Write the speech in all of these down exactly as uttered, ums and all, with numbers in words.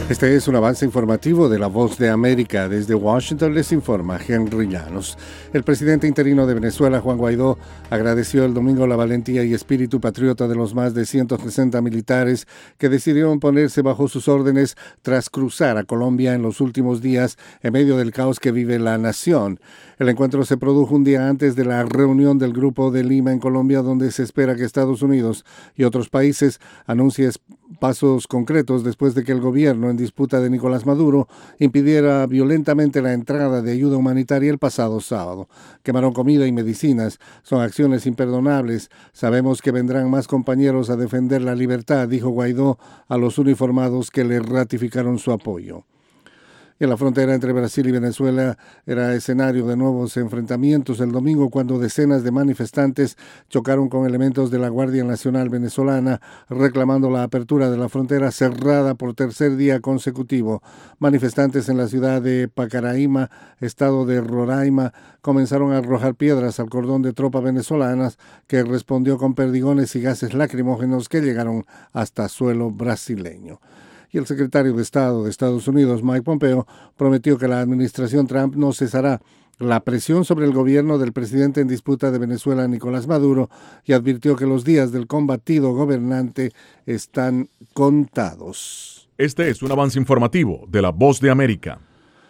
Este es un avance informativo de La Voz de América. Desde Washington les informa Henry Llanos. El presidente interino de Venezuela, Juan Guaidó, agradeció el domingo la valentía y espíritu patriota de los más de ciento sesenta militares que decidieron ponerse bajo sus órdenes tras cruzar a Colombia en los últimos días en medio del caos que vive la nación. El encuentro se produjo un día antes de la reunión del Grupo de Lima en Colombia, donde se espera que Estados Unidos y otros países anuncien pasos concretos después de que el gobierno en disputa de Nicolás Maduro impidiera violentamente la entrada de ayuda humanitaria el pasado sábado. Quemaron comida y medicinas. Son acciones imperdonables. Sabemos que vendrán más compañeros a defender la libertad, dijo Guaidó a los uniformados que le ratificaron su apoyo. Y en la frontera entre Brasil y Venezuela era escenario de nuevos enfrentamientos el domingo cuando decenas de manifestantes chocaron con elementos de la Guardia Nacional venezolana reclamando la apertura de la frontera cerrada por tercer día consecutivo. Manifestantes en la ciudad de Pacaraima, estado de Roraima, comenzaron a arrojar piedras al cordón de tropas venezolanas que respondió con perdigones y gases lacrimógenos que llegaron hasta suelo brasileño. Y el secretario de Estado de Estados Unidos, Mike Pompeo, prometió que la administración Trump no cesará la presión sobre el gobierno del presidente en disputa de Venezuela, Nicolás Maduro, y advirtió que los días del combatido gobernante están contados. Este es un avance informativo de La Voz de América.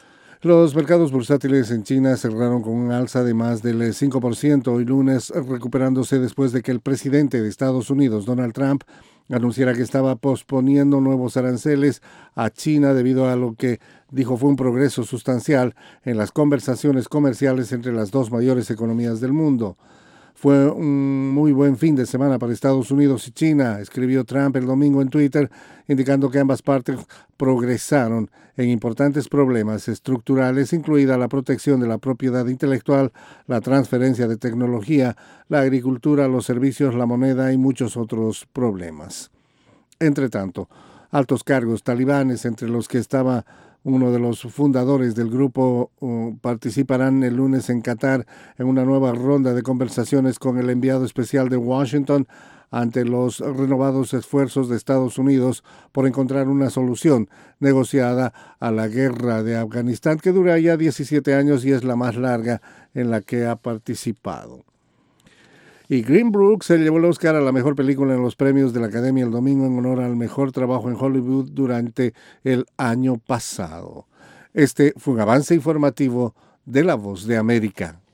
Los mercados bursátiles en China cerraron con un alza de más del cinco por ciento hoy lunes, recuperándose después de que el presidente de Estados Unidos, Donald Trump, anunciara que estaba posponiendo nuevos aranceles a China debido a lo que dijo fue un progreso sustancial en las conversaciones comerciales entre las dos mayores economías del mundo. Fue un muy buen fin de semana para Estados Unidos y China, escribió Trump el domingo en Twitter, indicando que ambas partes progresaron en importantes problemas estructurales, incluida la protección de la propiedad intelectual, la transferencia de tecnología, la agricultura, los servicios, la moneda y muchos otros problemas. Entre tanto, altos cargos talibanes, entre los que estaba uno de los fundadores del grupo, uh, participarán el lunes en Qatar en una nueva ronda de conversaciones con el enviado especial de Washington ante los renovados esfuerzos de Estados Unidos por encontrar una solución negociada a la guerra de Afganistán, que dura ya diecisiete años y es la más larga en la que ha participado. Y Green Book se llevó el Oscar a la mejor película en los premios de la Academia el domingo en honor al mejor trabajo en Hollywood durante el año pasado. Este fue un avance informativo de La Voz de América.